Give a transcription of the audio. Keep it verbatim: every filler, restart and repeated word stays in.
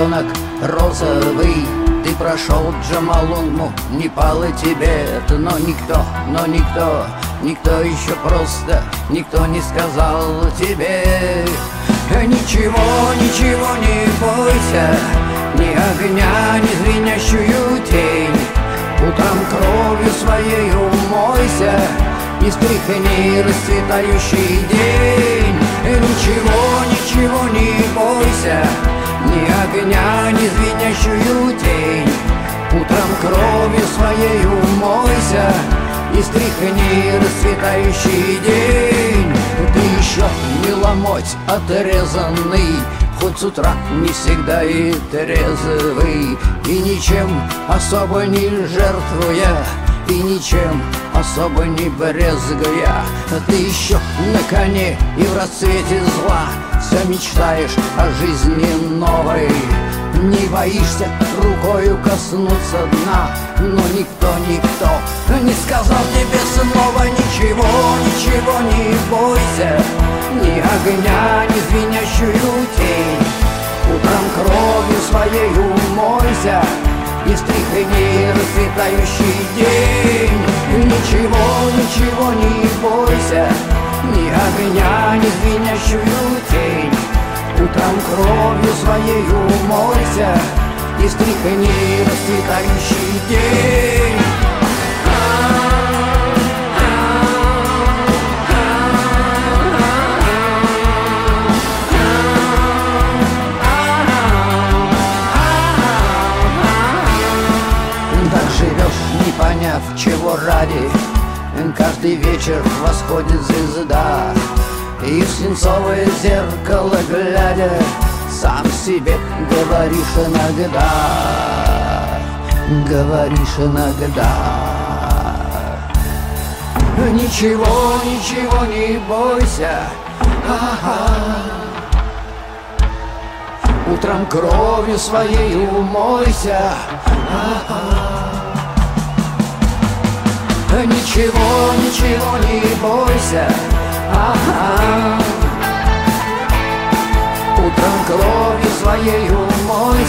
ребенок розовый. Ты прошел Джомолунгму, не пало тебе это, но никто, но никто, никто еще просто, никто не сказал тебе. Ничего, ничего не бойся, ни огня, ни звенящую тень. Утром кровью своей умойся и стряхни расцветающий день. Ничего, ничего не бойся, ни огня, ни звенящую тень. Утром кровью своей умойся и стряхни расцветающий день. Ты еще не ломоть отрезанный, хоть с утра не всегда и трезвый, и ничем особо не жертвуя, и ничем особо не брезгуя. Ты еще на коне и в расцвете зла все мечтаешь о жизни новой. Не боишься рукою коснуться дна, но никто, никто не сказал тебе снова ничего, ничего не бойся, ни огня, ни звенящую тень. Утром кровью своей умойся и стряхни расцветающий день. Ничего, ничего не бойся, ни огня, ни звенящую тень. Утром кровью своей умойся и стряхни расцветающий день. Так живешь, не поняв, чего ради. Каждый вечер восходит звезда, и в свинцовое зеркало глядя сам себе говоришь иногда, говоришь иногда. Ничего, ничего не бойся, ага. Утром кровью своей умойся, ага. Ничего, ничего не бойся, ага. Утром кровью своей умойся